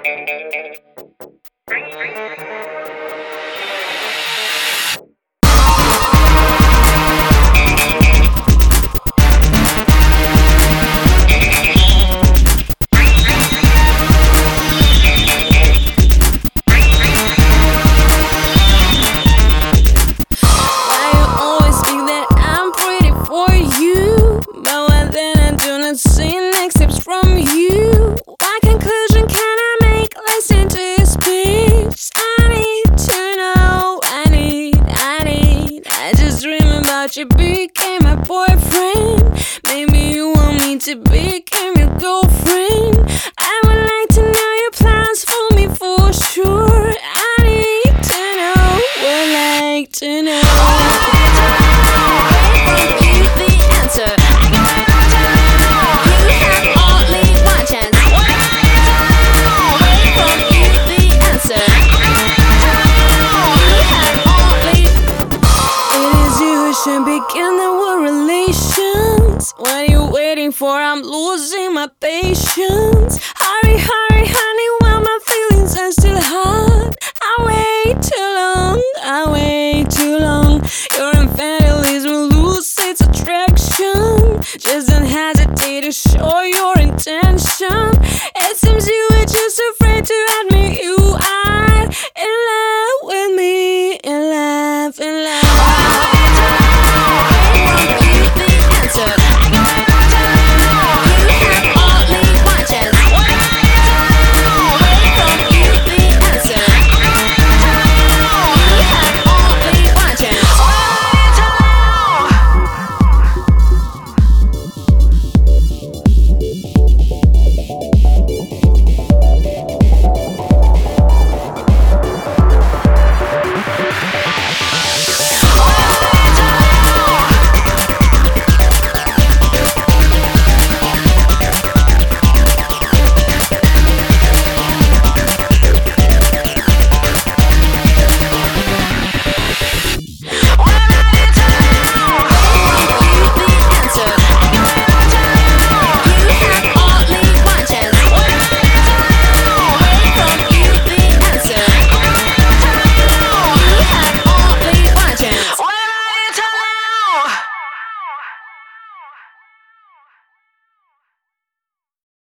See next steps from you. What conclusion can I make? Listen to your speech. I need to know. I just dream about you became my boyfriend. Maybe you want me to become your girlfriend. I would like to know your plans for me for sure. I need to know. Would like to know. Should begin our relations. What are you waiting for? I'm losing my patience. Hurry, honey, while my feelings are still hot. I wait too long. Your infantilism will lose its attraction. Just don't hesitate to show your intention. It seems you were just afraid to admit